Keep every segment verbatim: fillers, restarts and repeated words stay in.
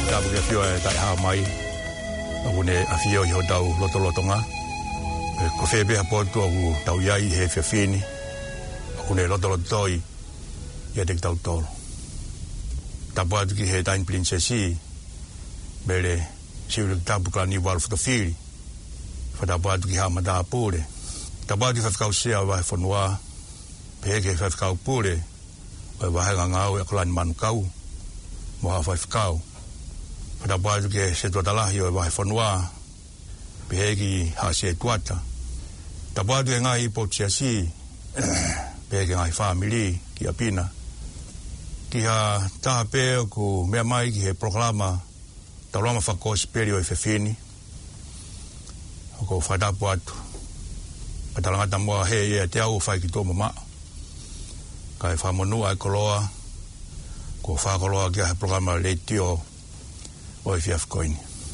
tabu ke fio e tai ha mai o ne a fio i ho tau loto lotonga ko febe a poto u tau yai he fe fini o ne loto lotoi ia te tau tolo tabu atu ki he tain princesi bere siu tabu ka ni wal for the fili fa tabu atu ki ha mata pure tabu atu fa kau sia wa fonwa pege fa kau pure wa wa nga ngau e klan man kau mo ha fa kau pada buat ke setotala yo ba fonwa pegi ha se tuata tabuat ke ngai potsiasi pegi ngai family ki apina ki ha ta pe ku me mai ki he programa taloma fa ko sperio e fefini ko fa da buat patalanga tamwa he ye te au fa ki to mama kai fa monu ai koloa ko fa koloa ki ha programa letio o i fiaf koini.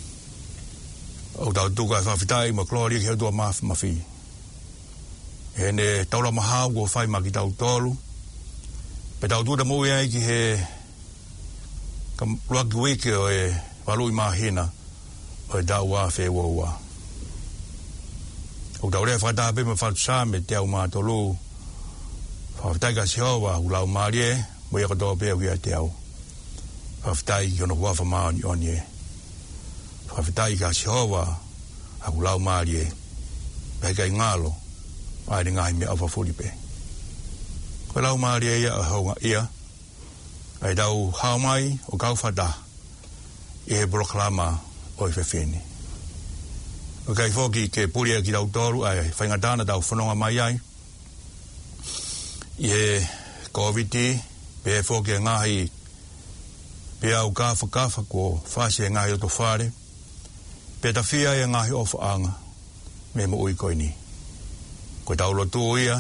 O tau tuka whawhitai ma klori ki hautua mawhi mawhi. E ne taura mahau ko whai ma ki tau tolu. Pe tau tuta mui ai ki he kam ruaki wiki o e walui mahina o e tau wā whē wā. O tau rea whata pe ma whatu me te au mā tolu. Whawhitai ka si hoa ulau marie mo i katoa pe au ki a te au. Whawhitai ki ono wafa maa ni oni e. Whawhitai ka si hoa a kulau maari e. Pei kai ngalo, aere ngahi me awha furi pe. Ko lau maari e ia a haunga ia. Ai dau hao mai o kau whata. I he proklama o i whewheni. O kai whoki ke puria ki dau toru ai whaingatana dau whanonga mai ai. I he COVID, pe he whoki e ngahi pe au kafa kafa ko fasi e ngahi o to whare, pe ta fia e ngahi o whaanga, me mo ui koini. Ko tau lotu ia,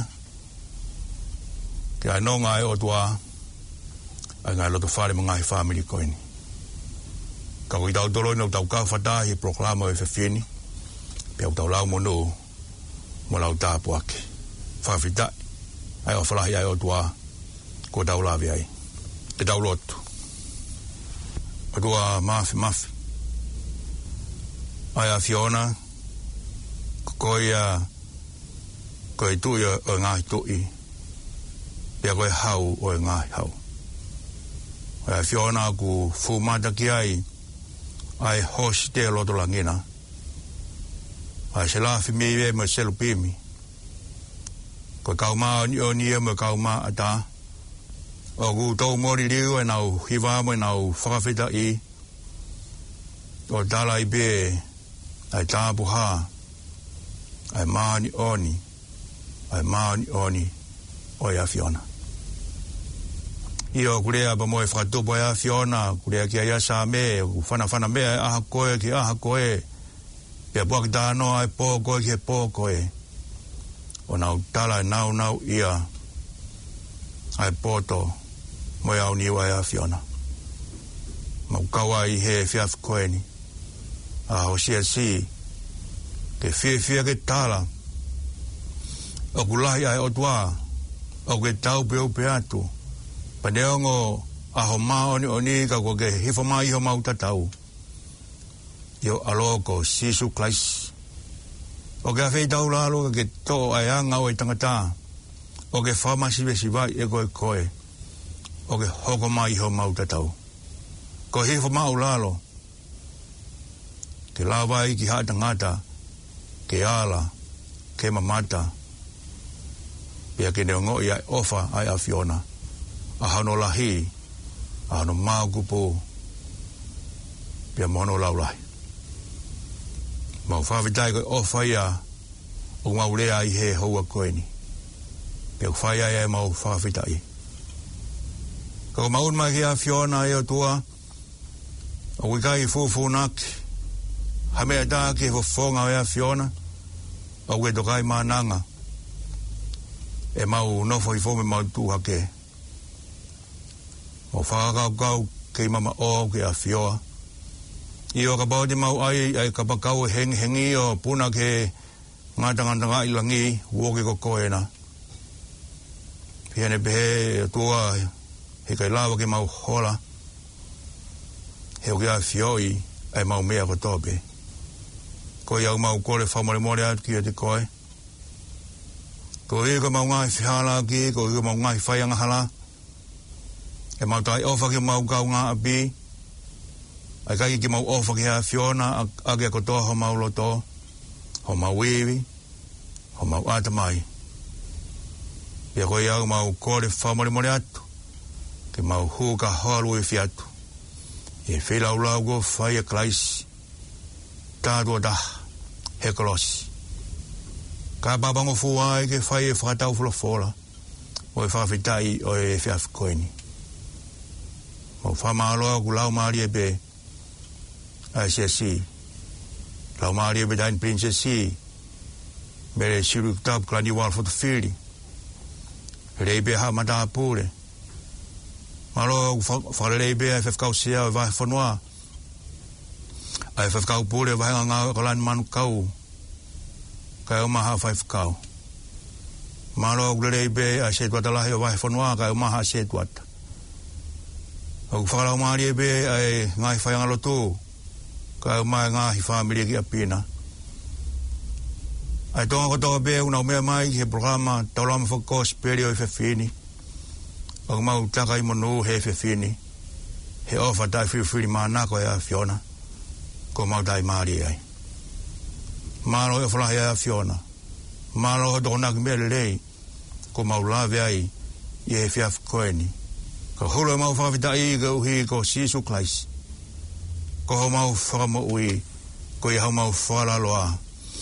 ke anō ngai o tua, a ngai loto whare mo ngahi family koini. Ka kui tau tolo ina tau kafa tahi proklama o e whewhini, pe au tau lau monu, mo lau tāpu ake. Whawhitai, ai o whalahi ai o tua, ko tau lawi ai. Te tau lotu. Adua mafi mafi. Ai a Fiona, koi a koi tui o ngai tui. Pia koi hau o ngai hau. Ai a Fiona ku fumata ki ai, ai hosi te loto langina. Ai se lafi miwe mo selu pimi. Koi kauma o ni e mo kauma ata. O ku tau mori liu e nau hiwamo e nau whakawhita i. O tala i be, ai tāpu ha, ai maani oni, ai maani oni, o ia Fiona. Io kurea pa moe whakatupo ia Fiona, kurea ki aia sa me, whana whana me, aha koe ki aha koe, pia puaki tāno ai pō koe ki he pō koe. O nau tala e nau nau ia, ai pōto, moe au niwa ia Fiona. Mau kawa i he fiaf koeni. A hosia si, ke fie fie ke tala. O kulahi ai otua, o ke tau pe o pe atu. Paneongo aho maoni oni ka ko ke hifo mai ho mau tatau. Yo aloko sisu klais. O ke afei tau lalo ke to ai anga o i tangata. O ke whama siwe siwai e koe koe. O ke hoko mai ho mau tatau. Ko hifo mau lalo. Ke lawai ki hata ngata. Ke ala. Ke mamata. Pia ke neongo i ai ofa ai a Fiona. A hano lahi. A hano mau kupo. Pia mono laulahi. Mau whawhitai koe ofa ia. O mau lea i he hoa koeni. Pia whai ai ai mau whawhitai. Ko maun mai ki a Fiona e o tua. O wikai fufu naki. Hamea tā ke fofonga o ea Fiona. O we tokai mananga. E mau nofo i fome mau tūha ke. O whakakau kau ke mama o ke a Fioa. I o ka bauti mau ai ai ka pakau heng hengi o puna ke ngatangantanga ilangi uoke ko koena. Piane pehe tua he kai lawa ke mau hola. he o kia fioi ai mau mea ko tope. Ko iau mau kore whamore more atu ki te koe. Ko i ka mau ngai whihala ki, ko i ka mau ngai whaianga hala. E mau tai ofa ki mau kau ngā api. Ai kai ki mau ofa ki hea Fiona, a kia kotoa ho mau loto, ho mau iwi, ho mau atamai. Ia ko iau mau kore whamore more atu, ki mau huka hoalu e fiatu. E whilau lau go whaia klaisi, tātua dah, he kolosi. Ka babango fuai ke whaia whakatau fulafola, o e whawhitai o e whiawhikoini. Mau whamaloa ku lau maari e be, ai se si. Lau maari e be dain princess si, bere siru tab klani wal for the fili. Rei be ha mata pure. Malo whalei be ai whewkau sea o vai whanua. Ai whewkau pure vai ngā kolani manu kau. Kai o maha whewkau. Malo rei be ai se tuata lahi o vai whanua, kai o maha se tuata. Au whakarau maari e be ai ngai whaianga lotu. Kai o mai ngahi whamiri ki a pina. Ai tonga kotoa be unau mea mai he programa taulama whakos peri o i whewhini. Au mau taka i monu he whewhini. He ofa tai whiwhiri mana ko ea Fiona. Ko mau tai maari ai. Maro e whalahi ea Fiona. Maro ho toko naki mele rei. Ko mau lawe ai i he whiaf koeni. Ko hulu e mau whawhitai i ka uhi ko Sisu Klaisi. Ko ho mau whakamo ui. Ko i hau mau whalaloa.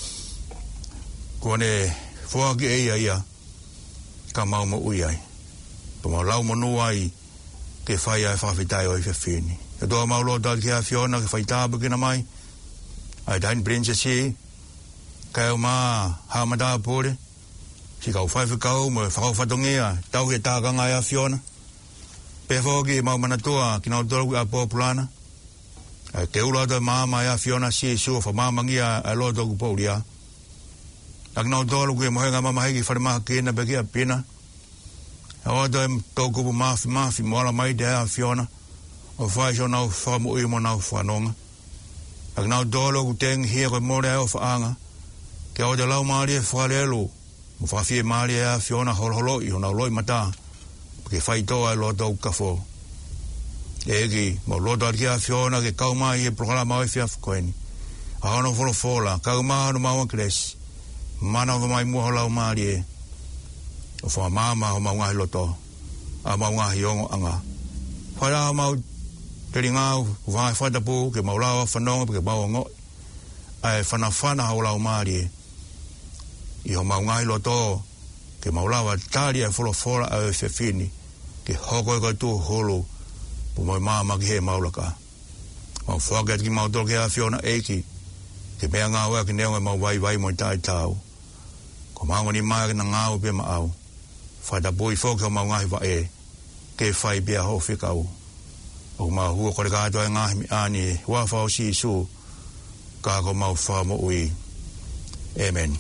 Ko ne whaki e ia ia. Ka mau mo ui ai. Ko mau lau monu ai. Ke whai ai whawhitai o i whewhini. Ka toa mau lo tau ki a Fiona ke whaitabu kina mai. Ai dain princess i. Ka eo maa hamata pore. Si kau whaiwhikau mo whakau whatongia. Tau he tākanga e a Fiona. Pe whoki mau manatua ki nau tolu a populana. Te ula to mama ya Fiona si su fa mama ngia a lo to ku polia. Ak nau tolu ku mo nga mama hegi fa ma ki na be ki pina. O to to ku ma fi ma fi mo la mai de a Fiona. O fa jo nau fa mo i mo nau fa nonga. Ak nau tolu ku teng hi ko mo le o fa anga. Ke o de lau mari fa le lo. Mo fa fi mari a Fiona hol holo i na loi mata. Ke fai toa lo tau kafo. Egi, mo lo tau ki a Fiona ke kaumai e programa o e whiawhikoeni. A hono folo fola, kaumai hono maua kresi. Mana o mai mua lau maari e. O wha mama o mau ngahi loto. A mau ngahi ongo anga. Whaia mau teri ngau, whai whaitapu, ke mau lau a whanonga, ke mau ngoi. Ai whana whana o lau maari e. I ho mau ngahi loto, ke maulawa tari a folo fora a e whewhini, ke hoko e kai tū holo, po mai māma ki he maulaka. Mau whaket ki mau tolo ke a Fiona eiki, ke mea ngā wea ki neonga mau vai vai mo i tai tāu. Ko maunga ni mai na ngāu pe ma au, whaita boi whoke o mau ngahi wa e, ke whai bea ho whikau. O mau hua kore kātua e ngahi mi ani e, hua whao si su, kā ko mau wha mo ui. Amen.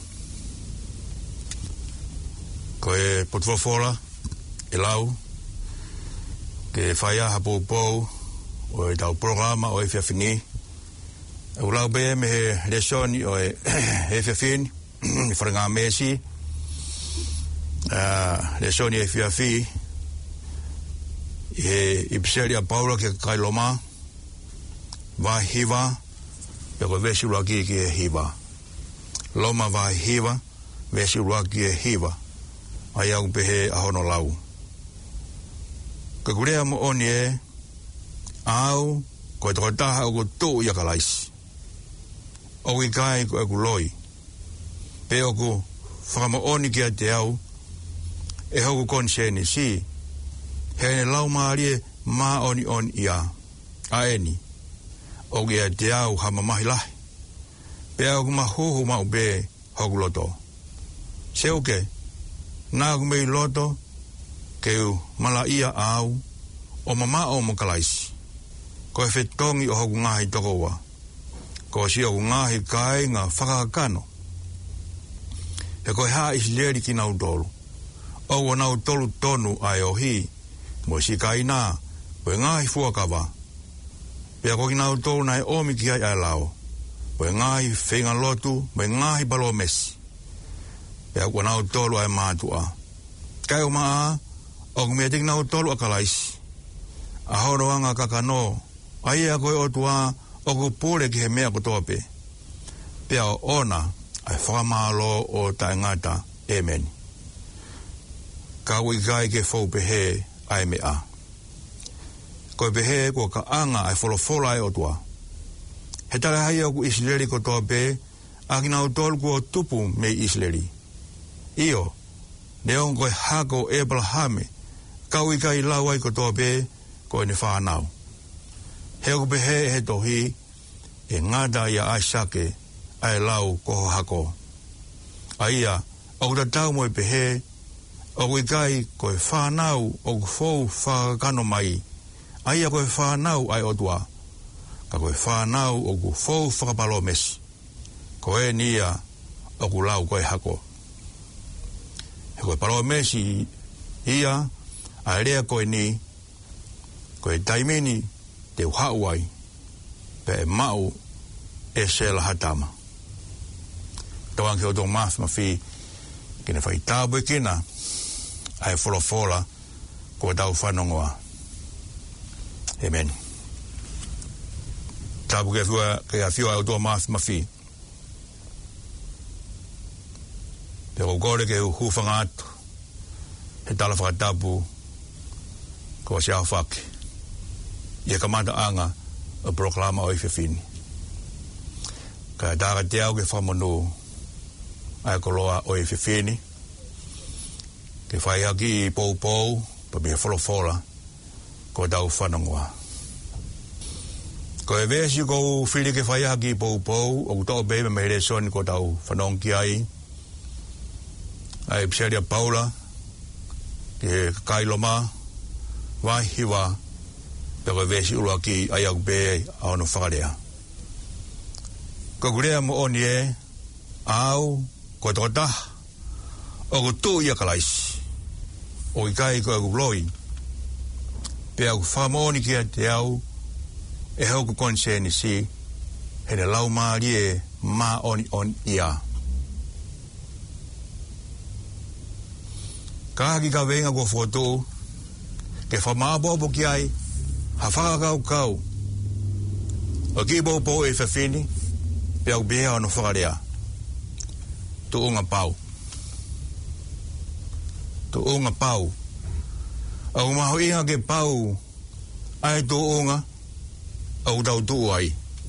Ko e potfofola, e lau, ke whaia hapo pou, o e tau programa o e whiawhini. E ulau be me he lesoni o e he whiawhini, i wharenga mesi, lesoni e whiawhi, i he ipseri a Paula ke kailoma, wa hiva, pe ko vesi ula ki ki e hiva. Loma wa hiva, vesi ula ki e hiva. Ai au pehe a hono lau. Ka kurea mo oni e, au, ko e toko taha o ko tō i akalaisi. O i kai ko e ku loi. Pe o ku whakamo oni ki a te au, e hoku konseni si, he ne lau maari e mā oni oni ia, a eni. O ki a te au hama mahi lahi. Pe au ku mahuhu mau be hoku loto. Se o ke, nā ku mei loto, ke u mala ia au, o mama o mo kalaisi. Ko e whetongi o hoku ngahi toko wa. Ko si o ngahi kai ngā whakakano. He koe haa isi leri ki nau tolu. O o nau tolu tonu ai o hi, mo si kai nā, o e ngahi fuakawa. Pea ko kina utolu na e omi ki ai ai lao. Mo e ngahi whenga lotu, mo e ngahi balo mesi. Pea ko na utolu ai mātua. Kai o maa, o kumea tiki na utolu a kalaisi. A horoanga kakano, ai a koe o tua, o ko pule ki he mea kotope. Pea o ona, ai whakamalo o tae ngata, emeni. Ka ui kai ke fau pehe, ai mea. Koe pehe ko ka anga ai wholofola ai o tua. He tala hai au ku Isleri kotope, a kina utolu ku o tupu me Isleri. Iyo, neon koe hako Abrahame, ka ui kai lau ai kotope, koe ne whanau. He au pehe he tohi, e ngata ia Aisake, ai lau koho hako. Aia, au ta tau mo e pehe, au i kai koe whanau o ku fau whakakano mai. Aia koe whanau ai otua. Ka koe whanau o ku fau whakapalo mesi. Koe nia o ku lau koe hako. He koe palo mesi ia, a rea koe ni, koe taimini te uhauai, pe e mau e se la hatama. Tawang ke o tō math mawhi, kina whai tābui kina, ai wholofola, ko tau whanongoa. Amen. Tābu ke whiua, ke a whiua o tō math mawhi. Te o kore ke hūwhanga atu, he tala whakatapu, ko si au whake. Ia kamata anga, a proklama o i whiwhini. Ka tāka te au ke whamonu, ai koloa o i whiwhini, ke whai haki i pou pou, pa me wholofola, ko tau whanongoa. Ko e vesi ko whiri ke whai haki i pou pou, o kutau bebe me here soni ko tau whanongi ai, ai Pseria Paula, ke kailoma, wahiwa, pe ko e vesi ulu aki ai au be au no whakarea. Ko kurea mo oni e, au, ko e tokota, o ko tū ia kalaisi, o i kai ko e kuploi, pe au whamoni kia te au, e hau ku konseni si, he ne lau maari e ma oni on ia. Ka haki ka venga ko whotu, ke whamaabopo ki ai, ha whakakau kau, o ki bopo e whawhini, pe au beha ono whakarea. Tu unga pau. Tu unga pau. Au maho inga ke pau, ai tu unga, au tau tu ai.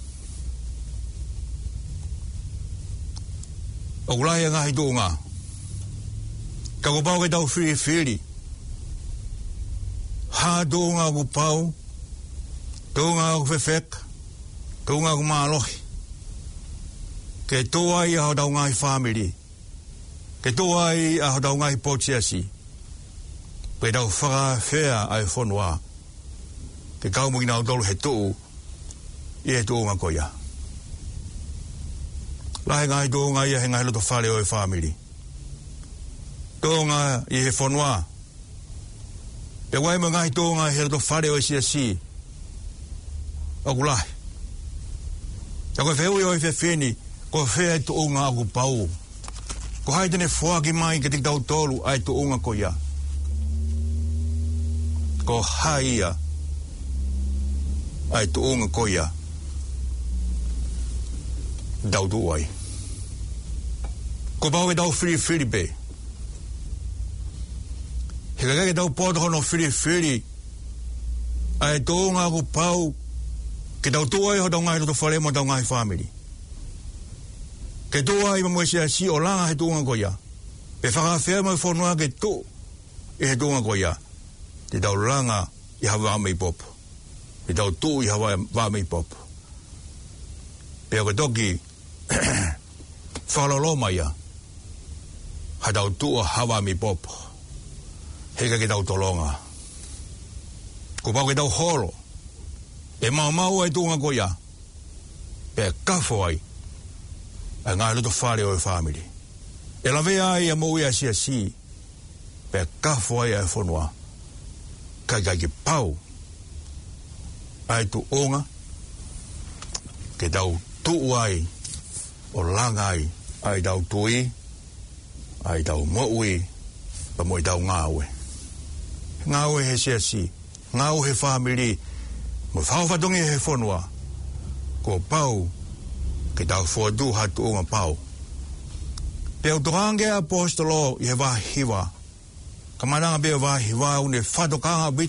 Au lai ngahi tu unga. Ka ko pau ke tau whiri whiri. Ha tu unga ku pau, tu unga ku whewhek, tu unga ku maalohi. Ke toa i aho tau ngai family. Ke toa i aho tau ngai potiasi. Pe tau whaka whea ai whonua. Ke kau mungi nau tolu he tuu, i he tuu ngā koia. Lahe ngai tuu ngai i he ngai loto whare o e family. Tuu ngai i he whonua. Pe wai mo ngai tuu ngai he loto whare o e siasi. Oku lahe. Tako e wheui o e whewhini, ko whea tu unga aku pau. Ko haitene whaki mai ke tik tau tolu ai tu unga ko ia. Ko haia ai tu unga ko ia. Dau tu ai. Ko pau e dau whiri whiri pe. He kake tau poto hono whiri whiri. Ai tu unga aku pau. Ke tau tu ai ho tau ngai roto whare mo tau ngai family. Ke toa i mamoe sea si o langa he tuunga koia. Pe whakawhea mai whanua ke tō i he tuunga koia. Te tau langa i hawa amei popo. Te tau tō i hawa amei popo. Pe o ke toki whaloloma ia. Ha tau tō a hawa amei popo. Heka ke tau tolonga. Ko pau ke tau holo. E mau mau ai tuunga koia. Pe kafo ai. A ngā roto whare o e whamiri. E la vea ai a mou ia si a si. Pe kafo ai a e whanua. Kai kai ki pau. Ai tu onga. ke tau tuai o langai ai tau tui ai tau moui pa moi tau ngawe ngawe he siasi ngau he family mo fau fatongi he fonua ko pau ke tau fodu hatu unga pau pe utorange apostolo ye va hiva kamananga be va hiva une fatokanga bit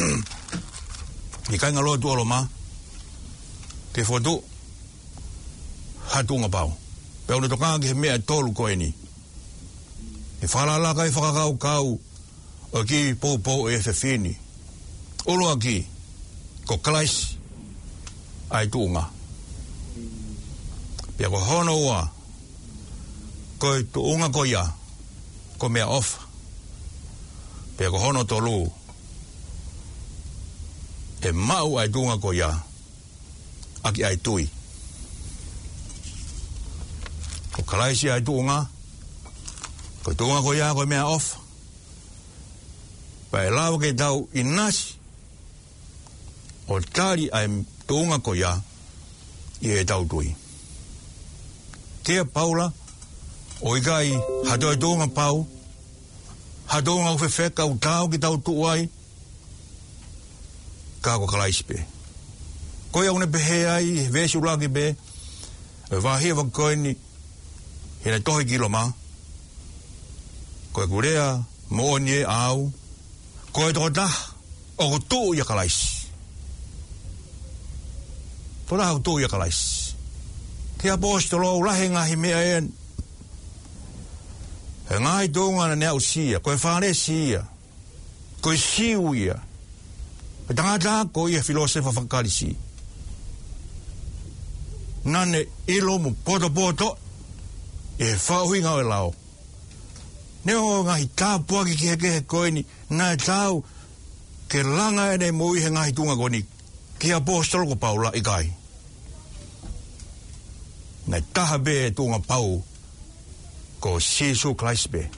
Ika ngalo tu oloma ke foto hatu nga pau pe ono toka ke mea tolu ko eni e fala la kai whakakau kau o ki pou pou e fefini olo aki ko klais ai tuunga pe ko hono ua ko tuunga ko ia ko mea off pe ko hono tolu e mau ai tunga ko ia aki ai tui ko kalaisi ai tunga ko tunga ko ia ko mea off pa e lau ke tau inasi o tari ai tunga ko ia i e tau tui kia paula o ikai hato ai tunga pau hato unga ufefeka u tau ki tau tuai kako kalaisi pe. Ko ia une pehe ai, vesi ulaki pe, vahia wakoini, hina tohi kiloma, ko e kurea, moonye au, ko e tokota, o ko tuu ia kalaisi. Pona hau tuu ia kalaisi. Te apostolo, ulahe ngahi mea en, he ngahi tunga na nea usia, ko e whare sia, ko e siu ia, e tangata ko ia filosofa whakarisi. Nane ilo mu poto poto e whauhi ngau e lao. Neo ngahi tāpua ki heke he koini, nai tau ke langa e nei mui he ngahi tunga koni, ki apostolo ko paula ikai. Nai taha be e tunga pau ko Jesu Christ be.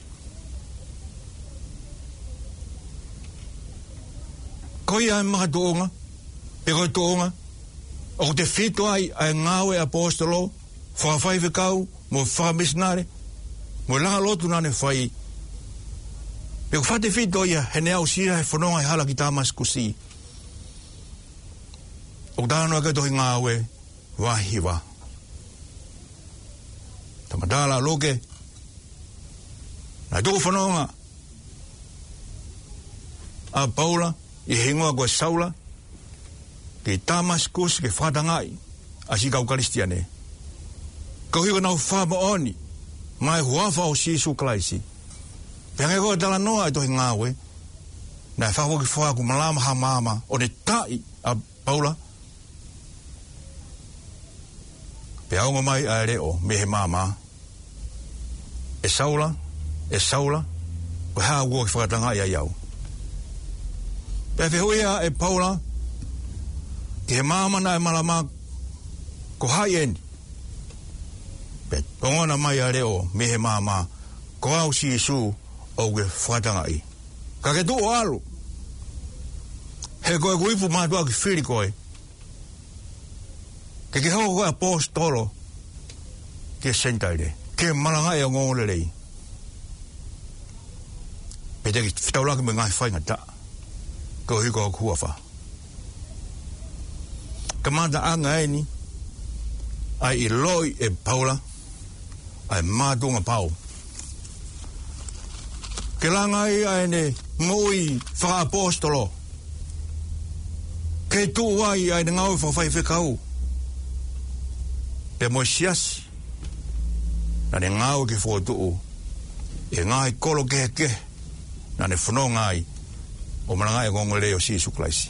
Ko ia e maha tuonga, pe koe tuonga, o ko te fito ai ai ngau e apostolo, whakawhai whekau, mo whakamisnare, mo langa lotu nane whai. Pe ko whate fito ia, he nea usira he whanonga e hala ki tāmas kusi. O tāno e kato hi ngau e, wahiwa. Tamadala loke, na tuku whanonga, a Paula, i hingoa koe saula, ke Damaskus ke whatangai, asi kau karistiane. Ko hiwa nau whama oni, mai huafa o Jesu Klaisi. Peange koe tala noa e tohi ngāwe, na e whako ki whaku malama ha mama, o ne tai a Paula. Pe aunga mai a reo, me he mama. E saula, e saula, ko haa ua ki whakatangai a iau. Pe whihuia e Paula, ki he māmana e malama ko hai eni. Pe tongona mai a reo me he māma ko au si Jesu o ke whatangai. Ka ke tu o alu. He koe kuipu mātua ki whiri koe. Ke ke hau koe apostolo ke sentaire. Ke malangai o ngongole rei. Pe te ki whitaulaki me ngai whainga taa. Ko hiko kuafa. Kamanda anga eni, ai i loi e Paula, ai mātunga pau. Ke langa i ai ne ngui whaapostolo. Ke tu wai ai ne ngau whawhai whekau. Pe moi siasi, na ne ngau ki whotuu, e ngai kolo kehe kehe, na ne whanongai, o maranga e ngongole o Jesu Klaisi.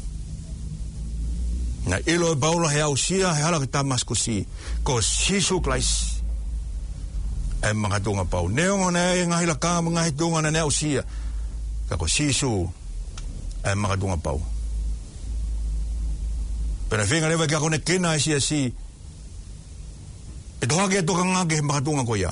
Na ilo e Paula he au sia he hala ki Damaskusi ko Jesu Klaisi e mga tunga pau. Neongo na e ngahi la kama ngahi tunga na ne au sia ka ko Jesu e mga tunga pau. Pena whenga lewa ki ako ne kena e sia si e tohake e toka ngake he mga tunga ko ia.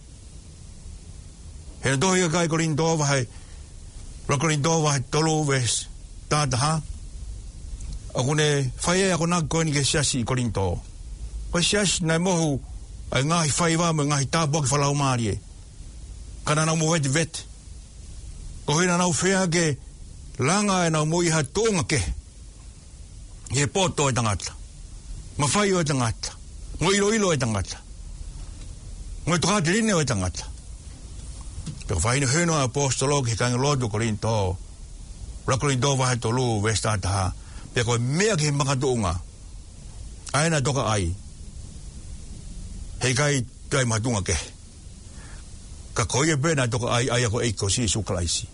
He na tohi ka kai korinto wahai Rokorinto wahe tolu ves tātaha. Ako ne whaia ako nā koe ni ke siasi i Korinto. Pasias na mohu ai ngahi whaiwa me ngahi tāpua ki whalau maari e. Kana nau mo vete vete. Ko hina nau whea ke langa e nau mo iha tōnga ke. I he poto e tangata. Ma whai o e tangata. Ngo ilo ilo e tangata. Ngo tukati rine o e tangata. Pero whaine heno a apostolo ki kange lodo korinto. Rakorinto wahe tolu vesta taha. Pero koe mea ki he makatunga. Aina toka ai. Hei kai kai matunga ke. Ka koe e pena toka ai ai ako eiko si suklaisi.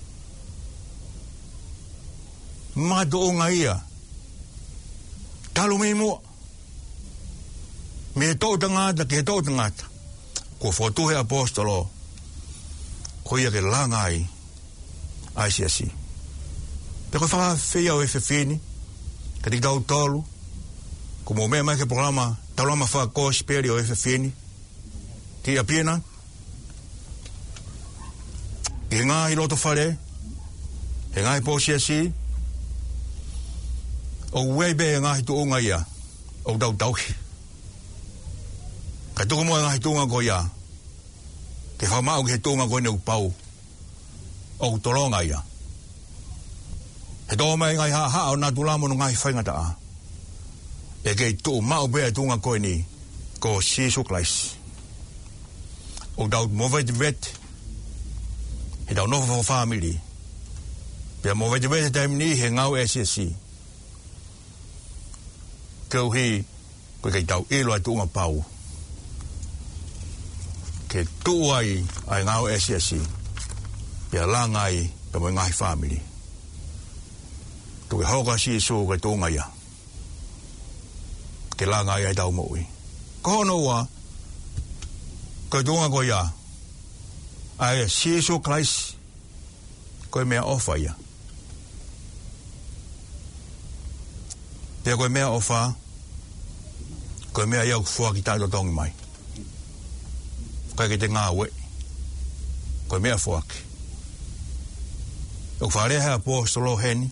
Matunga ia. Talo me mua. Me tau tangata ke tau tangata. Ko fotu he apostolo. Ko ia ke langa ai. Ai si asi. Pero whaka whea o e whewhini. Ka ti tau tolu. Ko mo mea mai ke programa. Tau lama whaka ko speri o e whewhini. Ti a piena. Ke ngā hi loto whare. He ngā hi po si asi. O webe ngā hi tuunga ia. O tau tauhi. Ka tuku mua ngā hi tuunga ko ia. Ke whamau ki he tuunga ko ina upau. O tolonga ia. He tō mai ngai ha ha o nā tulamono ngā hi whaingata a. E kei tu mau bea tuunga ko ni. Ko Jesu Christ. O tau mowete vet. He tau nofo family. Pea mowete vet taim ni he ngau S S C. Kau hi, koe kei tau ilo ai tuunga pau. Ke tu ai, ai ngau S S C. Pea langai, pe mo ngai family. Tu ke hoka si su ke tuunga ia. Ke langai ai tau moui. Ko hono wa, koe tuunga ko ia. Ai Jesu Christ, koe mea ofa ia. Pea koe mea ofa, koe mea iau fua ki tātou tongi mai. Koe ke te ngā we. Koe mea fua ki. Uk whare hea apostolo heni.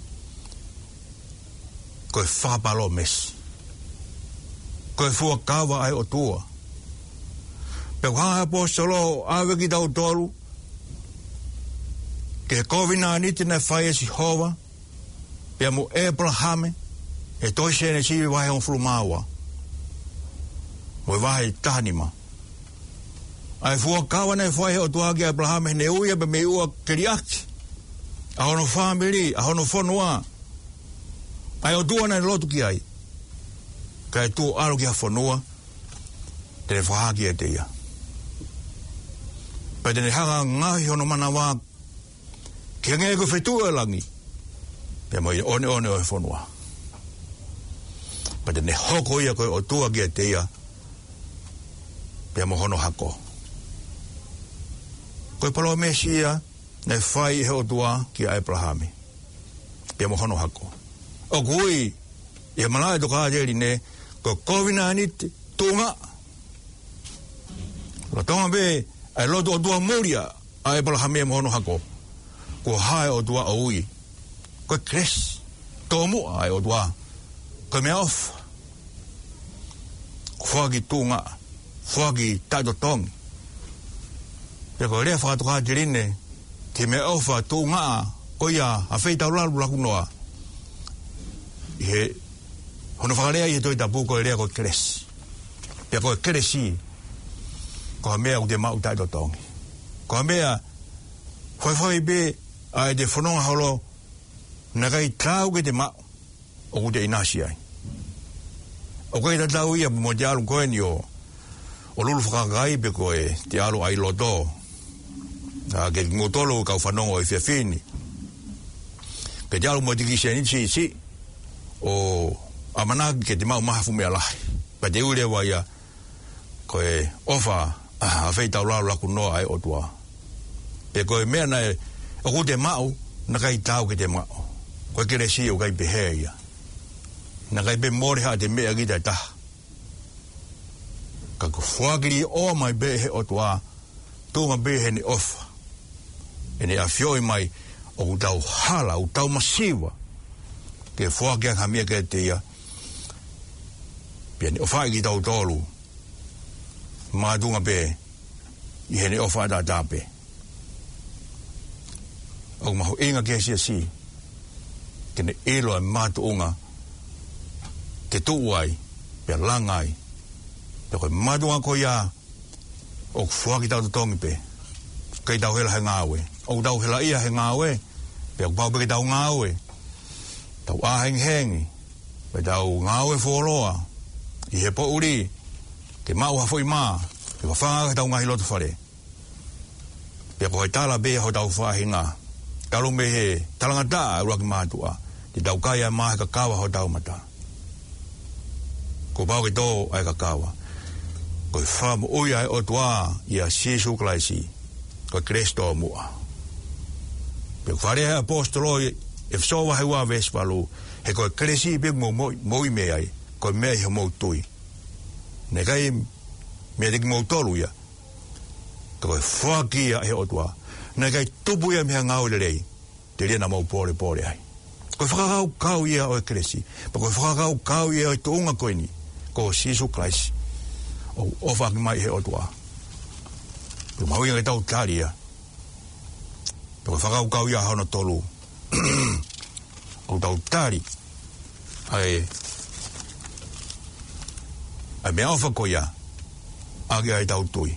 Koe whapalo mesi. Koe fua kawa ai o tua. Pea hanga apostolo awe ki tau tolu. Ke kovina aniti na whaia si hova. Pea mu Abrahame. E toi sene siwi wahe on fulu maua. Moi wahe tahanima. Ai fua kawana e whahe o tuagi Abraham ne uia be me ua keriaki. A hono family, a hono whanua. Ai o tuana e lotu ki ai. Ka e tu alo ki a whanua. Tene whahaki e te ia. Pa tene hanga ngahi hono mana wā. Ki a ngeko whetua langi. Pea moi one one o e whanua. Pa tene hoko ia koe o tuagi e te ia. Pea mo hono hako. Koe palo mesia, ne whai he o tua ki Abrahami. Pea mo hono hako. O kui, ia malai to kāteri ne, ko kovina anite, tunga. Ko tonga be, ai loto o tua muria, a Abrahami e mo hono hako. Ko hae o tua o ui. Ko kres, tomu ai o tua. Ko mea ofa. Ko whaki tunga. Whaki tato tongi. Pea ko rea whakatoka tirine, ke me ofa tō ngā, ko ia, a wheitau lalu laku noa. I he, hono whakarea i he toi tapu ko rea ko keresi. Pea ko keresi, ko ha mea u te mau tato tongi. Ko ha mea, whai whai be, a e te whanonga holo, na kai tau ke te mau, o ku te inasi ai. O kai ta tau ia, mo te alu koe ni o, o lulu whakakai pe koe te alu ai loto. Uh, ke ngotolo kau whanongo i whiawhini. Ke te alu mo tiki se nitsi si, o amanaki ke te mau mahafu mea lahi. Pa te ure wa ia, koe ofa a wheitau lau laku noa ai otua. Pe koe mea nei, o ku te mau, na kai tau ke te mau. Koe kere si o kai pehe ia. Na kai pe mori ha te mea ki te taha. Ka ko whakiri o mai behe o tua, tōma behe ni ofa. E ne a whioi mai o utau hala, utau masiwa. Ke whakia ka mea ke te ia. Piani o whai ki tau tolu. Mātunga pe. I hene o whai tā tāpe. O mahu inga kia sia si. Kene elo e mātuunga. Ke tuuai. Pia langai. Pia koe mātunga ko ia. O whua ki tau tutongi pe. Kei tau hela he ngāwe. O tau hela ia he ngāwe. Pia kupau pe ke tau ngāwe. Tau āhengi hengi. Pia tau ngāwe wholoa. I he po uri. Ke mau hafoi mā. Ke whanga ke tau ngahi lotu whare. Pia ko he tala be ho tau whahinga. Kalu me he talangata ura ki mātua. Te tau kaya mā he kakawa ho tau mata. Ko pau ke tō ai kakawa. Ko he whamu ui ai o tua i a Jesu Klaisi. Ko Kristo mua. Pia ko whare he apostolo e wsowa he ua vespalu. He ko Krisi pe mo moi me ai. Ko mea i he mou tui. Ne kai mea teki mou tolu ia. Ko he whaki ia he o tua. Ne kai tupu ia mea ngau le rei. Te rena mou pore pore ai. Ko whakakau kau ia o e Krisi. Pa ko whakakau kau ia o e tuunga koini. Ko Jesu Klaisi. O ofaki mai he o tua. Ko mau ia tau tari ia. Pa ko whakakau kau ia hono tolu. O tau tari. Ai... Ai mea ofa ko ia. Agi ai tau tui.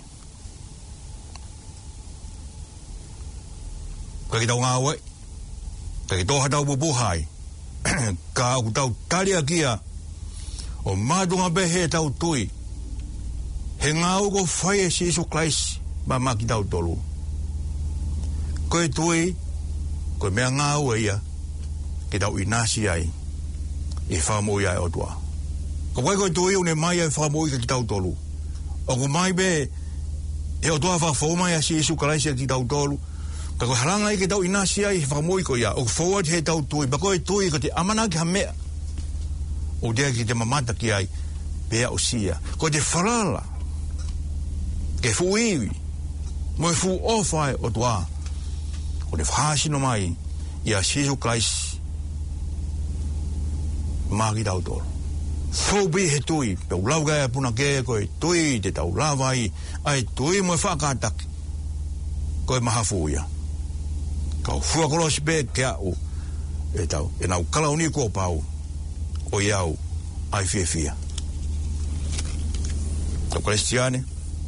Ka ki tau ngāwe. Ka ki toha tau bubuhai. Ka au tau tari a kia. O mātunga be he tau tui. He ngāu ko whai e Jesu Klaisi. Ma ma ki tau tolu. Ko e tui. Ko e mea ngāu e ia. Ki tau inasi ai. E whamui ai o tua. Ko kai koe tui une mai ai whamui ki tau tolu. O ko mai be. E o tua whawhau mai a Jesu Klaisi ki tau tolu. Ka koe haranga i ki tau inasi ai whamui ko ia. O ko forward he tau tui. Ba koe tui ko te amana ki ha mea. O dea ki te mamata ki ai. Pea o sia. Ko te wharala. Ke fu iwi. Mo e fu ofai o tua. O te whasino mai. I a Jesu Klaisi. Maa ki tau tolu. Fobi he tui. Pe ulau gai apuna ke koe tui te tau lawai. Ai tui mo e whakataki. Koe mahafu ia. Kau fua kolosi pe ke au. E tau. E nau kala uni ko pau. O iau. Ai fia fia. Tau Kristiane.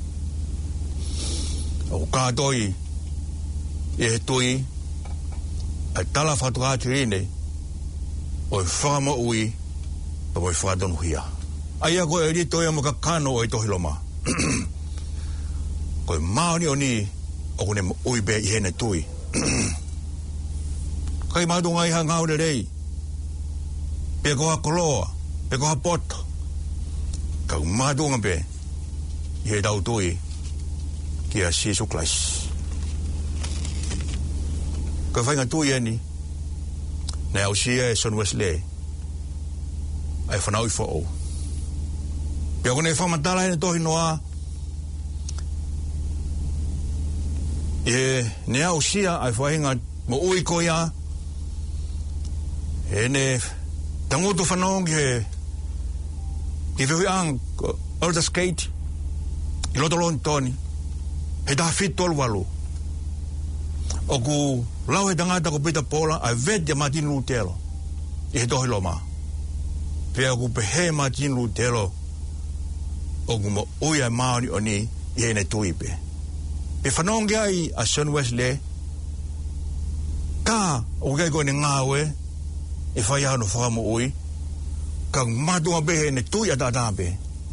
O kātoi. E he tui. Ai tala whatuati rine. O e whama ui. Pa mo e whadonu hia. Ai a koe e rito e mo ka kano o e tohi loma. Koe maoni o ni. O kone mo ui be i hene tui. Kai maunga i ha ngau le rei. Pe koha koloa. Pe koha poto. Ka maunga pe. I he tau tui. Ki a Jesu Klaisi. Ka whainga tui eni. Nei au sia e Son Wesley. Ai whanau i whao. Pia kone e whamatala hene tohi noa. E ne au sia ai whahinga mo ui koia. E ne tangoto whanau ki he ki whiwi ang Elder Skate. I loto lon toni. He taha fitol walu. O ku lau he tangata ko Peter Paula ai vet ya Martin Lutero. I he tohi loma. Pea ku pehe Martin Lutero. O ku mo ui ai maoni o ni i he ne tuipe. Pe whanongi ai a Son Wesley. Ka o kai koe ne ngāwe. E whai hano whakamo ui. Ka matunga behe ne tui a tātāpe.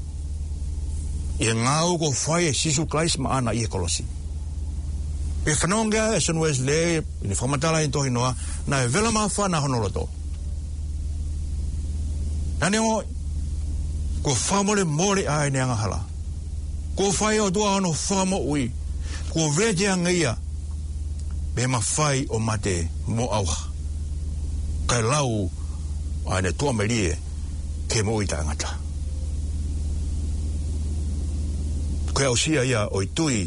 I e ngāu ko whai e Jesu Klaisi ma ana i e kolosi. Pe whanongi ai a Son Wesley. I ne whamatala i tohi noa. Na e vela maa whana honoloto. Nane o. Ko whamore more ai ne angahala. Ko whai o tua ano whakamo ui. Ko vete anga ia. Be ma whai o mate mo auha. Kai lau aine tua merie ke mo i tangata. Koe au sia ia o i tui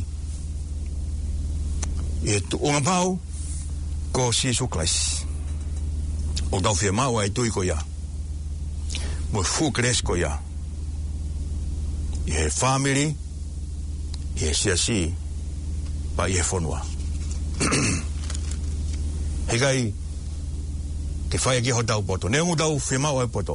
i tu unga pau ko Jesu Klaisi. O tau fia mau ai tui ko ia. Mo fu kres ko ia. I he family, I he siasi, pa i he whanua. He kai, ke whai ki ho tau poto. Ne ngu tau whimau ai poto.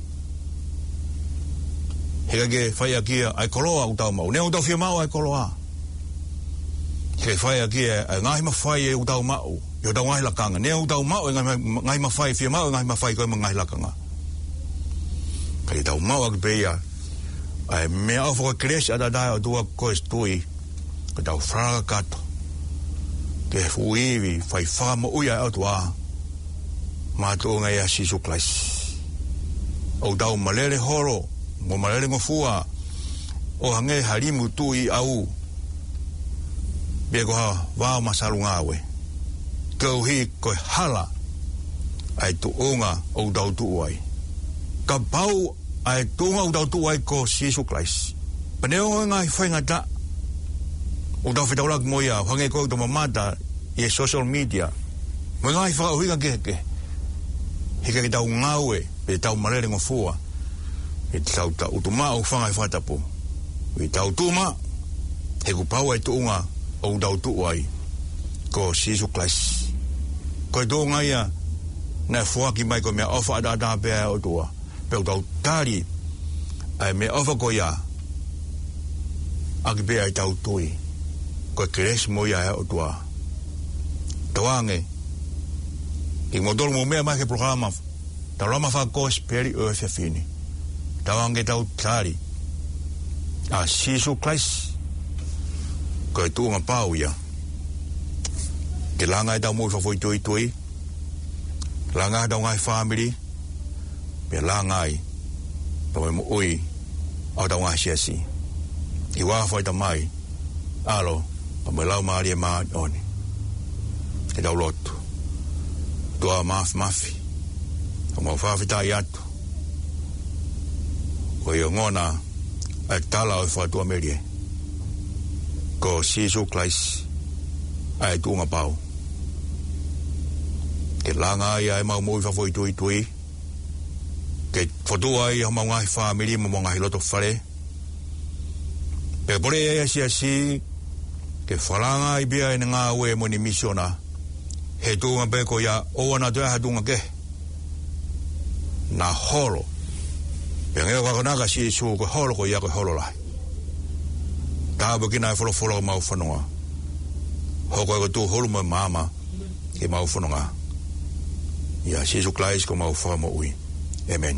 He kai ke whai ki ai koloa u tau mau. Ne ngu tau whimau ai koloa. He kai whai ki ai ngahi ma whai e u tau mau. Yo tau ngahi lakanga. Ne ngu tau mau e ngahi ma whai whimau e ngahi ma whai koe ma ngahi lakanga. Kai tau mau ak beia. Ai mea au whaka kresi ada dai o tua koe stui. Ka tau wharaga kato. Ke fuiwi, whai whama uia au tua. Mātua ngai a Sisu Klais. O tau malere horo, mo malere ngofua. O hange harimu tui au. Bia koha wao masalu ngawe. Kau hi koe hala. Ai tu unga o tau tuai. Ka pau ai tunga o tau tuai ko Sisu Klais. Paneo ngai whainga ta. O tau whitaulak moia, hange koe to mamata i social media. Mo ngai whakauhinga keke. Hika ki tau ngaue, pe tau marere ngofua. E tau ta utuma o whangai whatapu. E tau tuma, he kupau e tuunga o tau tuai ko Sisu Klais. Koe tuunga ia, na fuaki mai ko mea ofa ada ada pea o tua. Pe o tau tari, ai mea ofa ko ia, aki pea i tau tui. Koe keres mo ia o tua. Tawange, ki ngotoro mo mea mai ke programa, tau rama wha ko speri o e fini. Tawange tau tari, a Sisu Klais, koe tuunga pau ia. Ke langa e tau mo whafoi tui tui, langa e tau ngai family, pe langa e, tau e mo ui, au tau ngai siasi. I wafai ta mai, alo, pa me lau maari e maa oni. E tau lotu. Tua mafi mafi. O mau whawhita i atu. O i o ngona, e tala o i whatua merie. Ko Sisu Klais, ai tuunga pau. Ke langa ia e mau mui whawoi tui tui. Ke whatua i ho mau ngahi whamiri mo ngahi loto whare. Pe pore e si asi, ke whalanga i bia e ngā ue mo ni misiona. He tuunga pe ko ia oana tua ha tuunga ke. Na holo. Pe ngeo kakonaka si su ko holo ko ia ko holo lai. Tāpu kina e wholofolo mau whanonga. Hoko e ko tū holo mo mama ke mau whanonga. Ia Sisu Klais ko mau whamo ui. Amen.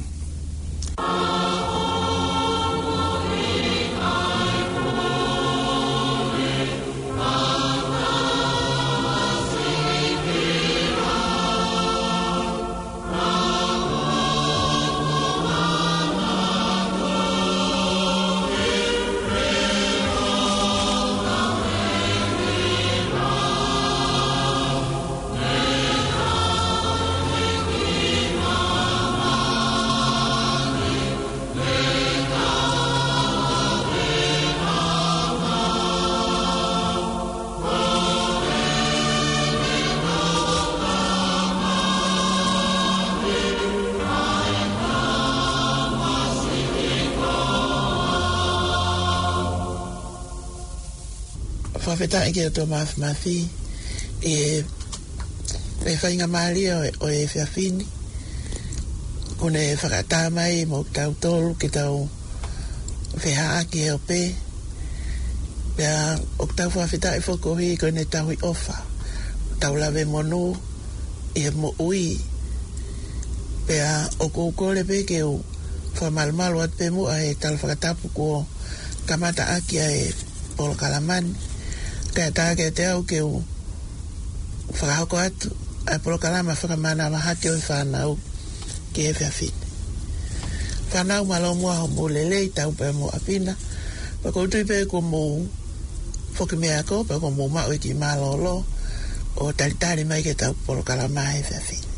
Whawheta e kia tō mafi mafi e e whainga maari o e whiawhini kone e whakatā mai mo tau tolu ki tau whehaa ki e o pē pia o tau whawheta e whakohi kone tau i ofa tau lawe monu i e mo ui pia o kōkore pē ke o whamalmalu at pē mua e tal whakatapu ko kamata aki a e Polo Kalamani Kaya tā ke te au ke u whakahoko atu ai Polo Kalama whakamana mahake o i whanau ke e whiawhine. Whanau malo mua ho mō lelei tau pē mō apina pa ko tui pē ko mō whoki mea ko pa ko mō mao i ki malolo o taritari mai ke tau Polo Kalama e whiawhine.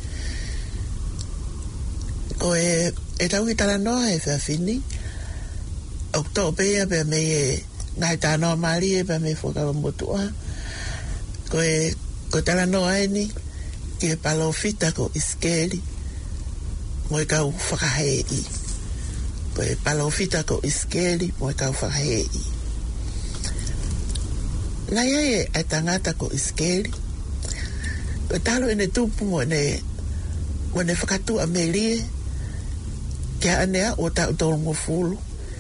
Ko e, e tau ki tala noa e whiawhine o tō pēia pē mei e ngai tānoa maari e pa me whakawa motua. Ko e, ko tala noa e ni, ki e palo fita ko iskeri, mo e kau whakahei i. pe palofita ko iskeli mo ka whakahei. Na ia e tangata ko iskeli. Pe talo ene tupu mo ne mo ne whakatu a melie kia anea o tau tolongo fulu.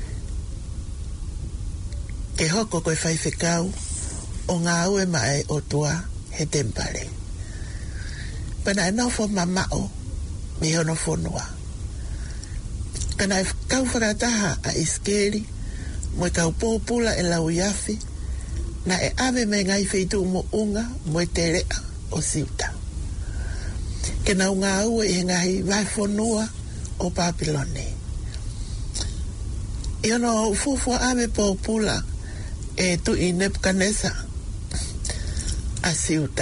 Ke hoko koe whaiwhekau o ngā ue mai o tua he tempare. Pana e nofo mamao mi hono whonua. Kana e kau whakataha a iskeli mo e kau pōpula e lau iafi na e ave me ngai wheitu mo unga mo e te rea o siuta. Ke nau ngā ue i ngahi vai whonua o Papilone. I ono ufufua ame pōpula e tu i Nebuchadnezzar a siuta.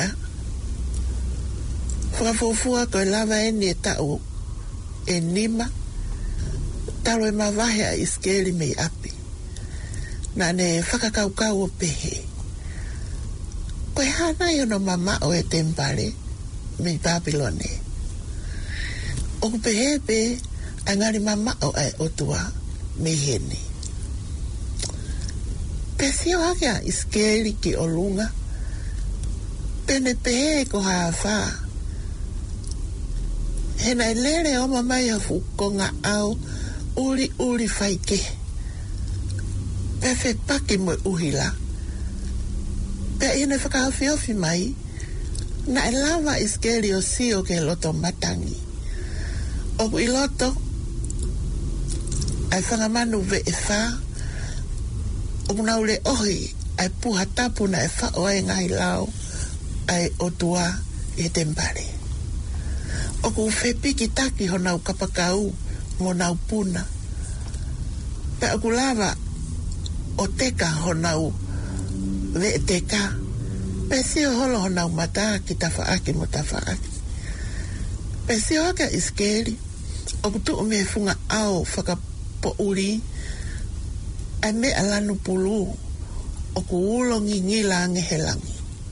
Whakafufua koe lava e ni e tau e nima talo e mawahe a iskeli mei api. Na ne whakakaukau o pehe. Koe hana i ono mama o e tempare mei Papilone. O pehe pe angari mama o e otua mei hene. Pesio hake a iskeli ki o lunga. Pene pehe ko hawha. Hena lere o mamai a fukonga au uri uri whaike. Pefe paki mo uhila. Pe ine whakahawhiofi mai. Na e lava iskeli o sio ke loto matangi. O i loto ai whangamanu ve e wha. O munaule ohi ai puha tapu na e wha o ai ngai lau ai o tua e tempare. O ku whepiki taki ho nau kapakau mo nau puna. Pe o ku lava o teka ho nau ve e teka. Pe sio holo ho nau mata ki tafaaki mo tafaaki. Pe sio haka iskeli o ku tu me funga au whakapo uri ai me alanu pulu o ku ulongi ngila ngehelangi.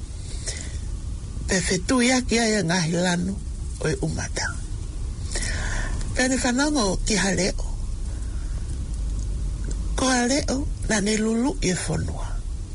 Pe fetu yaki ai ngahi lanu o e umata. Pene whanongo ki haleo. Ko haleo na ne lulu i e whonua.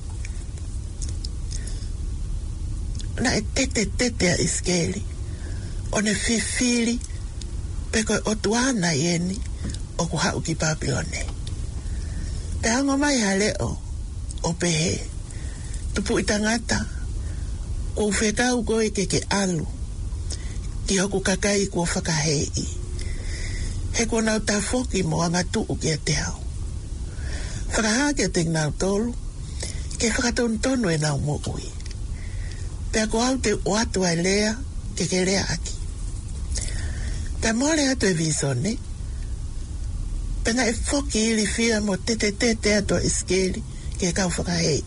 Na e tete tete a iskeli. O ne whiwhiri pe koe o tuana ieni o ku hau ki Papilone. Pe hango mai haleo o pehe. Tupu i tangata o whekau koe ke ke alu. Ki hoku kakai kua whakahei. He kua nau ta whoki mo anga tuu ki a te hau. Whakahake a te ngau tolu, ke whakatontonu e nau mo ui. Pea ko au te oatu ai lea, ke ke lea aki. Pea mole atu e visone, pena e whoki ili fia mo te te te te ato iskeli, ke kau whakahei.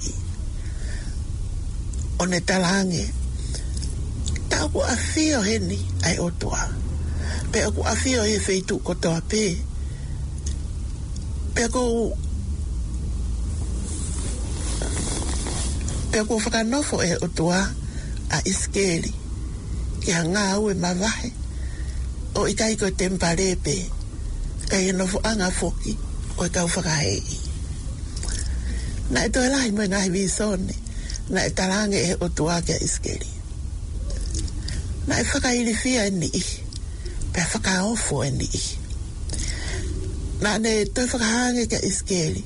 O ne talange, ta ku afio heni ai otua. Pe ku afio e feitu kotoa pe. Pe ku Pe ku whakanofo e otua a iskeli. Ki hanga au e mawahe. O i kai ko tempare pe. Kai e nofo anga foki o i kau whakahei. Na e toi lahi mo ngahi visone. Na e talange e otua ki a iskeli. Na e whakairifia e ni i. Pea whakaofo e ni i. Na ne toi whakahange ki a iskeli.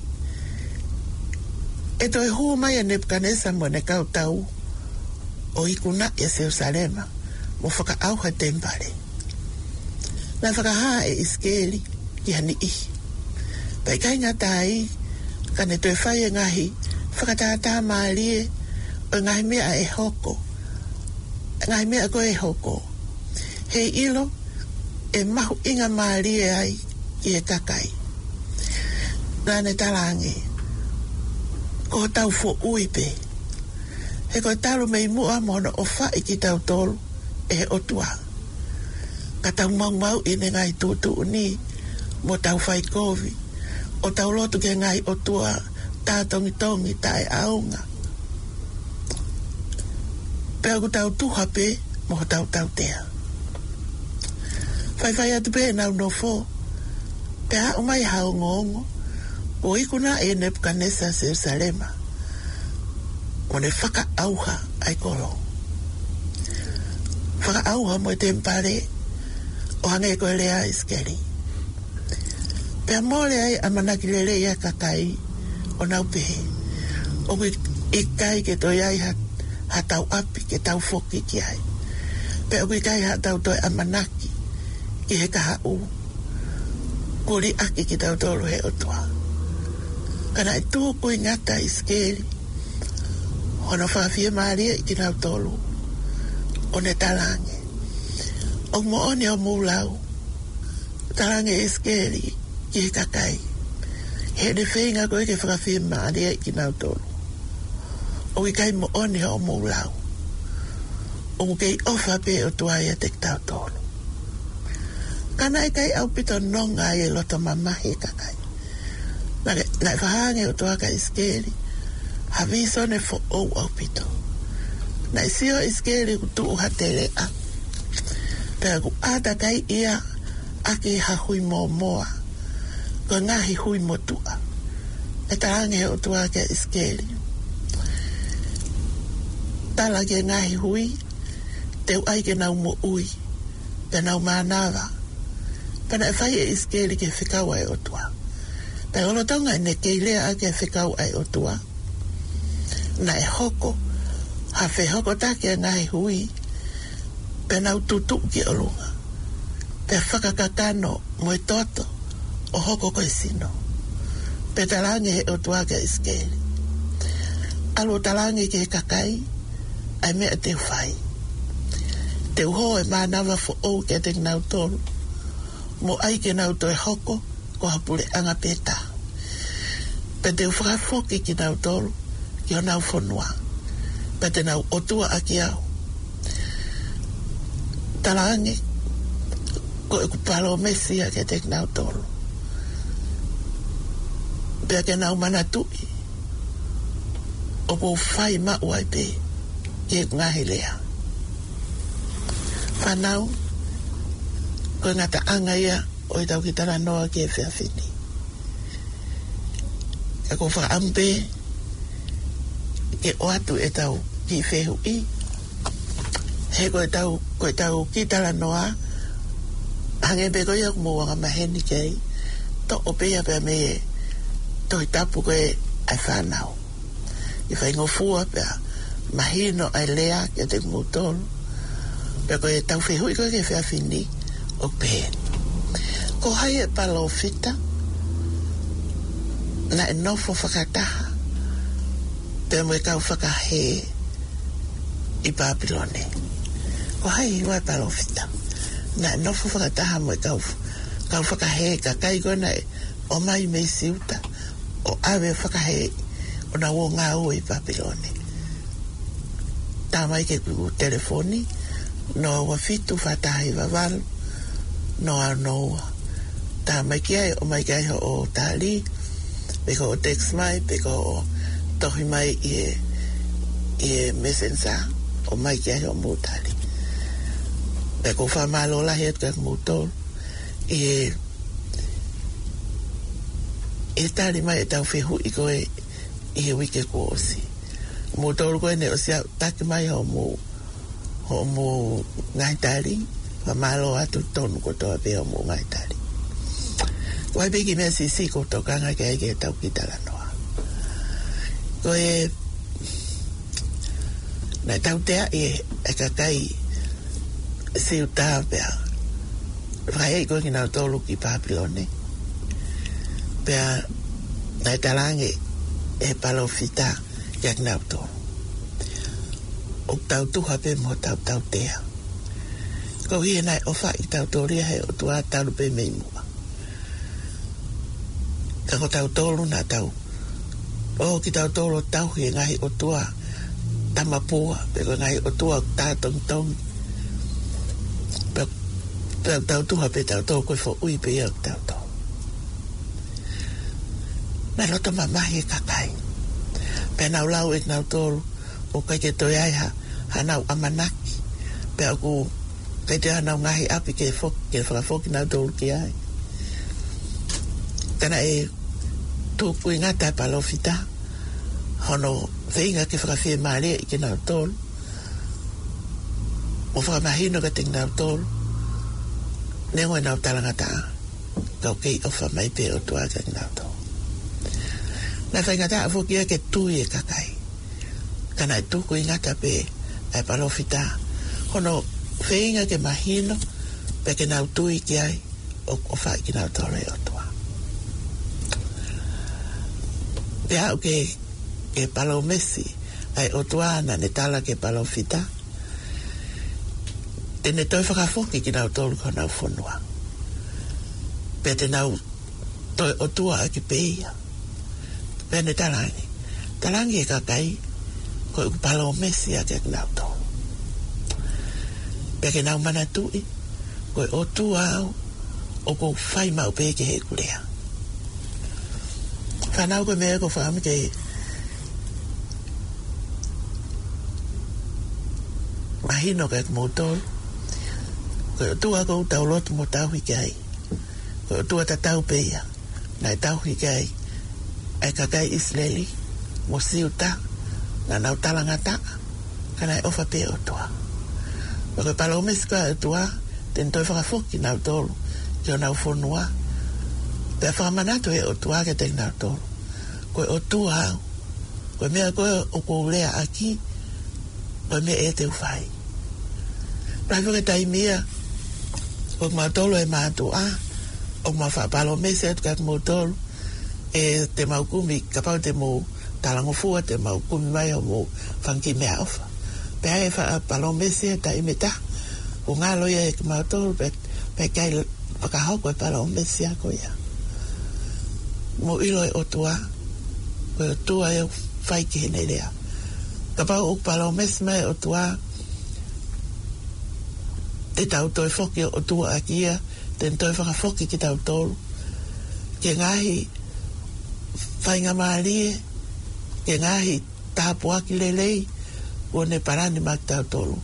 E toi hua mai a Nebuchadnezzar mo ne kautau o ikuna e Jerusalema mo whakaauha tempare. Na whakaha e iskeli ki hani i. Pai kai ngā tai ka ne toi whai e ngahi whakatata maalie o ngahi mea e hoko. Ngahi mea ko e hoko. Hei ilo e mahu inga maalie ai ki e kakai. Nā ne talange. Ko tau fo uipe. He ko taru mei mua mono o whai ki tau tolu e o tua. Ka tau mau mau i ne ngai tūtu ni mo tau whai kovi. O tau lotu ke ngai o tua tātongi tongi tae aunga. Pea ku tau tuha pe mo tau tau tea. Whai whai atu pe nau no fo. Pea o mai hao ngongo. O ikuna e Nebuchadnezzar Jerusalema. O ne whaka auha ai kolo. Whaka auha mo te mpare o hanga e koe lea iskeri. Pea mole ai amanaki lele ia kakai o nau pehe. O i kai ke toi ai ha, ha tau api ke tau foki ki ai. Pea o i kai ha tau toi amanaki ki he kaha u. Kuri aki ki tau tolu he otua. Kana e tuo kui ngata iskeri. Hono whawhia maaria i ki nau tolu. O ne talange. O mo one o muulau. Talange iskeri ki he kakai. He ne whenga koe ke whakawhia maaria i ki nau tolu. O i kai mo one o muulau. O mo kei ofa pe o tuai a te tau tolu. Kana e kai au pito nonga e loto mamahi kakai. Nare, nai whahange o tuaka iskeri. Haviso ne fo o au pito. Nai sio iskeri ku tuu hatere a. Pera ku ata kai ia ake ha hui mo moa. Ko ngahi hui mo tua. E tarange o tuaka iskeri. Tala ke ngahi hui. Teu ai ke nau mo ui. Te nau manawa. Pana e whai e iskeri ke whikau ai o tua. Tai olo tonga e ne kei lea ake whikau ai o tua. Na e hoko. Ha whe hoko take ngai hui. Pe nau tutu ki o lunga. Pe whakakakano mo e toto. O hoko koe sino. Pe talange he o tua ke iskeri. Alo talange ke kakai. Ai mea te whai. Te uho e manawa fo ou ke te nau tolu. Mo ai ke nau toi hoko, ko hapure anga peta. Pe te whakafoki ki nau tolu, ki o nau whanua. Pe te nau otua aki au. Talange, ko e kupalo mesia ke te nau tolu. Pe ke nau manatui. O ko whai mau ai pe, ke ngahi lea. Whanau, ko ngata anga ia o i tau ki tana noa ki e whiawhini. E ko whaampe ke o atu e tau ki whehu i. He ko e tau, ko e tau ki tana noa hange pe ko ia kumo wanga maheni kei to o pea pea me e to i tapu ko e ai whanau. I whaingo fua pea mahino ai lea ke te kumutolu. Pea ko e tau whehu i ko ke whiawhini o pe. Ko hai e palo fita na e nofo whakataha pe mo e kau whakahe i Papilone. Ko hai i wai palo fita na e nofo whakataha mo e kau kau whakahe ka kai kona e o mai mei siuta o awe whakahe o na wo ngā o i Papilone. Tā mai ke ku telefoni no wa fitu whatahi wawalu no a noa. Tā mai kia o mai kia o tāli, peko o text mai, peko o tohi mai i e, i e messenger, o mai kia o mō tāli. Peko whamalo lahi atu kak mūtol, i e, e tāli mai e tau whehu i koe i he wike ko osi. Mūtol koe ne o sia taki mai ho mō, ho mō ngai tāli, Whamalo atu tonu ko toa peo mo ngai tari. Wai peki mea sisi ko tokanga ke aike tau ki tala noa. Ko e... Nai tau tea e e kakai si uta pea. Whai e koe ki nau tolu ki Papilone. Pea nai talange e palo fita ki ak nau tolu. O tau tuha pe mo tau tau tea. Ko hi nai ofa i tau toria he o tua tau pe mei mua. Ka ko tau tolu na tau. O ki tau tolu tau hi ngahi o tua tamapua. Pe ko ngahi o tua tā tong tong. Pe tau tuha pe tau tolu koe fo ui pe ia tau tolu. Na roto mamahi kakai. Pe nau lau e nau tolu. O kai ke toi ai ha, ha nau amanaki. Pe aku kei te anau ngahi api ke fok, ke whakafoki nau tolu ki ai. tana e tuku i ngata palofita hono veinga ke whakawhia maare i ke nau tolu o whakamahino ka ting nau tolu nengo e nau talangata kau kei ofa mai pe o tua ka nau tolu na whaingata a whukia ke tui e kakai kana e tuku i ngata pe ai palofita hono veinga ke mahino pe ke nau tui ki ai o wha ki nau tolu e o tua pe au ke ke palo mesi ai o tua na ne tala ke palo fita te ne toi whakafoki ki nau tolu ka nau whonua pe te nau toi o tua a ki peia pe ne talangi talangi e kakai ko u palo mesi a ke nau tolu pe ke nau mana tui ko o tua au o ko whai mau pe ke he kulea whanau ko mea ko whaami ke mahino ka mo tol ko tua ko tau lot mo tau hi kai ko tua ta tau pe ya na tau hi kai ai ka kai Israeli mo siuta na nau talangata kana ofa pe o tua ko palo meska tua ten toi fa foki na tol yo na fonua pe fa manato e o tua ke te na tol ko o tua ko mea ko o ko lea aki ko me e te fai Prato ke tai mia o ma tolo e ma to a o ma fa palo mese ka mo tolo e te mau kumi ka pau te mo talango fua te mau kumi mai o mo fanki me ofa pe ai fa palo mese tai meta o ngalo ye ka ma tolo pe pe kai ka ho ko palo mese ko ya mo ilo e o tua ko tua e fai ki ne lea ka pau o palo mese mai o tua e tau toi foki o tua a kia ten toi whakafoki ki tau tolu ke ngahi whainga maalie ke ngahi tāpua ki lelei o ne parani mak tau tolu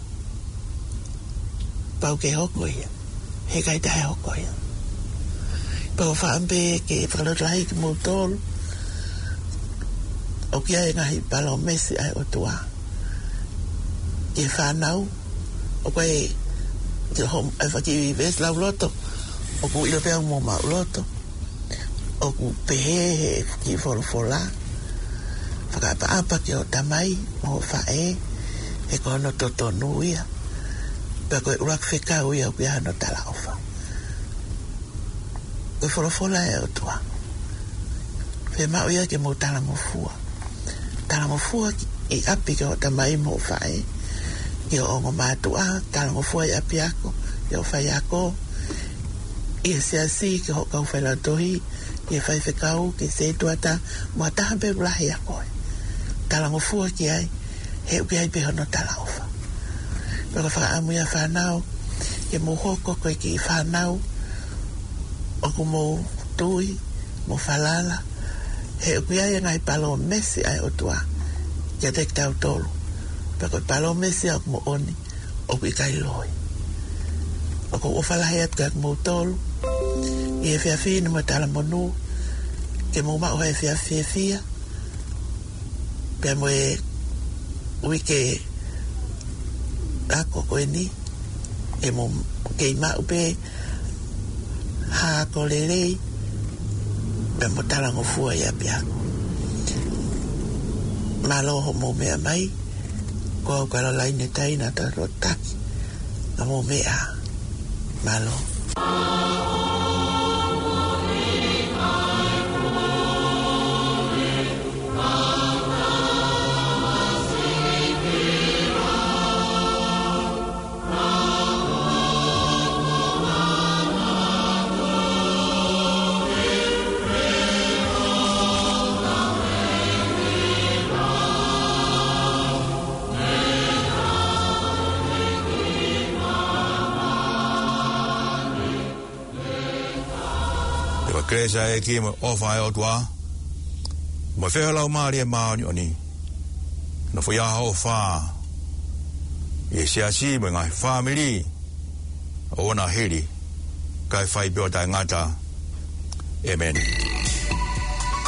pau ke hoko ia he kai tae hoko ia pau whaampe ke whakalotrahi ki mo tolu o kia e ngahi palo mesi ai o tua ke whanau o koe ke hom e faki ves la loto o ku ilo pe mo ma loto o ku pe ki for fola faka pa apa ke o tamai mo fa e e ko no toto nuia pe ko rak feka o ia ku no tala ofa ko for fola e o tua pe ma o ia ke mo tala mo fua tala mo fua e api ke o tamai mo fa e yo o matua tal mo foi a piako yo fai ako e se asi que ho ka fa la tohi e fai fe kau que se tuata mo ta be bla ya ko tal mo foi que ai he que ai pe no tal ofa pero fa amu ya fa nao e mo ho ko ko ki fa nao o como tui mo falala he que ai ngai palo mesi ai o tua ya te tau tolo pero palo mesi ak mo oni o ki kai loi o ko ofala hayat ka mo tol e fe afi no matala monu ke mo ma o e fe afi fia pe mo e ui ke ako ko ni e mo ke ma upe ha ko lele pe mo tala ngo fua ya pia malo mo me mai ko kala lain tai na ta rotak amo mea malo Kresa e ki mo ofa e o tua mo fe hala mari e ma ni oni no fo ya ho fa e sia si mo ngai family o na heri kai fai bio da ngata amen.